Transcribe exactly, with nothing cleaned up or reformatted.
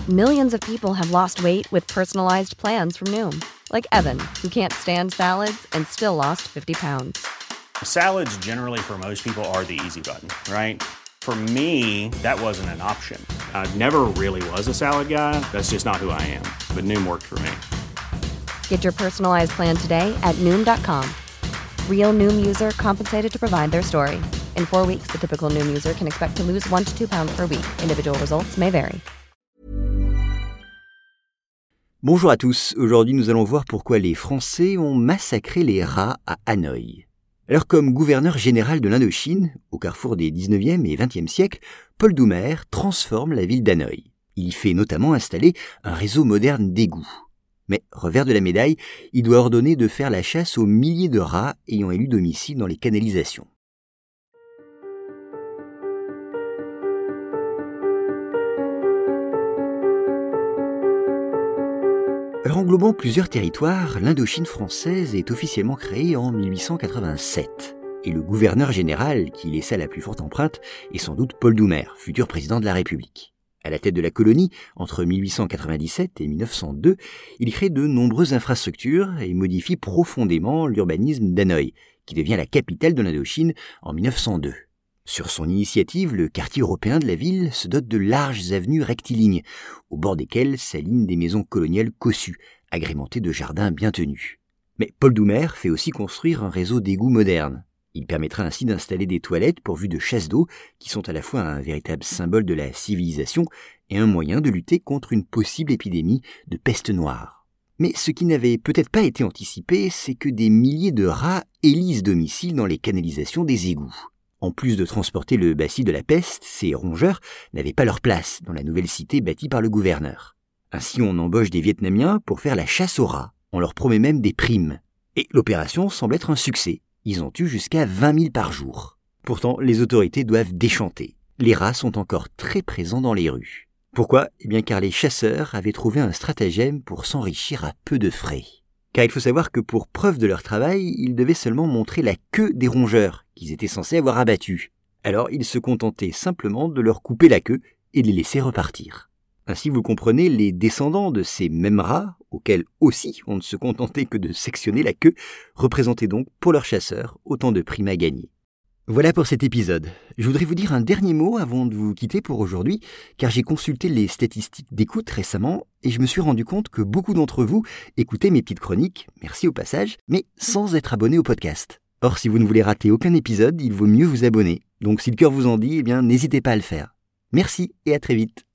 Millions of people have lost weight with personalized plans from Noom. Like Evan, who can't stand salads and still lost fifty pounds. Salads generally for most people are the easy button, right? For me, that wasn't an option. I never really was a salad guy. That's just not who I am. But Noom worked for me. Get your personalized plan today at Noom dot com. Real Noom user compensated to provide their story. In four weeks, the typical Noom user can expect to lose one to two pounds per week. Individual results may vary. Bonjour à tous, aujourd'hui nous allons voir pourquoi les Français ont massacré les rats à Hanoï. Alors comme gouverneur général de l'Indochine, au carrefour des dix-neuvième et vingtième siècles, Paul Doumer transforme la ville d'Hanoï. Il y fait notamment installer un réseau moderne d'égouts. Mais, revers de la médaille, il doit ordonner de faire la chasse aux milliers de rats ayant élu domicile dans les canalisations. Alors englobant plusieurs territoires, l'Indochine française est officiellement créée en mille huit cent quatre-vingt-sept. Et le gouverneur général qui y laissa la plus forte empreinte est sans doute Paul Doumer, futur président de la République. À la tête de la colonie, entre mille huit cent quatre-vingt-dix-sept et mille neuf cent deux, il crée de nombreuses infrastructures et modifie profondément l'urbanisme d'Hanoï, qui devient la capitale de l'Indochine en mille neuf cent deux. Sur son initiative, le quartier européen de la ville se dote de larges avenues rectilignes, au bord desquelles s'alignent des maisons coloniales cossues, agrémentées de jardins bien tenus. Mais Paul Doumer fait aussi construire un réseau d'égouts moderne. Il permettra ainsi d'installer des toilettes pourvues de chasses d'eau, qui sont à la fois un véritable symbole de la civilisation et un moyen de lutter contre une possible épidémie de peste noire. Mais ce qui n'avait peut-être pas été anticipé, c'est que des milliers de rats élisent domicile dans les canalisations des égouts. En plus de transporter le bacille de la peste, ces rongeurs n'avaient pas leur place dans la nouvelle cité bâtie par le gouverneur. Ainsi, on embauche des Vietnamiens pour faire la chasse aux rats. On leur promet même des primes. Et l'opération semble être un succès. Ils en tuent jusqu'à vingt mille par jour. Pourtant, les autorités doivent déchanter. Les rats sont encore très présents dans les rues. Pourquoi ? Eh bien car les chasseurs avaient trouvé un stratagème pour s'enrichir à peu de frais. Car il faut savoir que pour preuve de leur travail, ils devaient seulement montrer la queue des rongeurs qu'ils étaient censés avoir abattus. Alors ils se contentaient simplement de leur couper la queue et de les laisser repartir. Ainsi, vous comprenez, les descendants de ces mêmes rats, auxquels aussi on ne se contentait que de sectionner la queue, représentaient donc pour leurs chasseurs autant de primes à gagner. Voilà pour cet épisode. Je voudrais vous dire un dernier mot avant de vous quitter pour aujourd'hui, car j'ai consulté les statistiques d'écoute récemment et je me suis rendu compte que beaucoup d'entre vous écoutaient mes petites chroniques, merci au passage, mais sans être abonnés au podcast. Or, si vous ne voulez rater aucun épisode, il vaut mieux vous abonner. Donc si le cœur vous en dit, eh bien n'hésitez pas à le faire. Merci et à très vite.